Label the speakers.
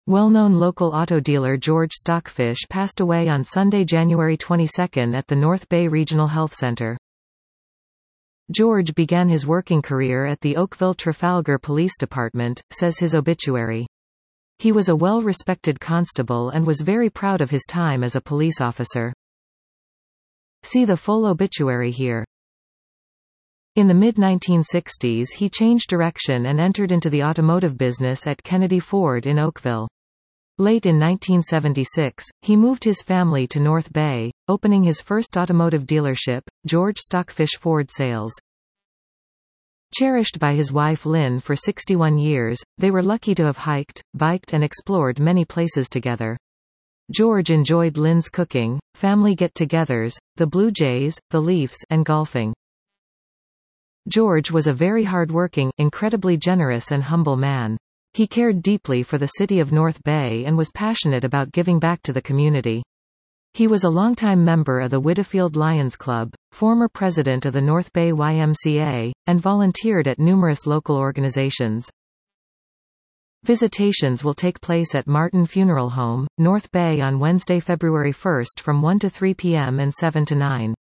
Speaker 1: Well-known local auto dealer George Stockfish passed away on Sunday, January 22 at the North Bay Regional Health Center. George began his working career at the Oakville-Trafalgar Police Department, says his obituary. He was a well-respected constable and was very proud of his time as a police officer. See the full obituary here. In the mid-1960s he changed direction and entered into the automotive business at Kennedy Ford in Oakville. Late in 1976, he moved his family to North Bay, opening his first automotive dealership, George Stockfish Ford Sales. Cherished by his wife Lynn for 61 years, they were lucky to have hiked, biked and explored many places together. George enjoyed Lynn's cooking, family get-togethers, the Blue Jays, the Leafs and golfing. George was a very hard-working, incredibly generous and humble man. He cared deeply for the city of North Bay and was passionate about giving back to the community. He was a longtime member of the Whitfield Lions Club, former president of the North Bay YMCA, and volunteered at numerous local organizations. Visitations will take place at Martin Funeral Home, North Bay on Wednesday, February 1 from 1 to 3 p.m. and 7 to 9.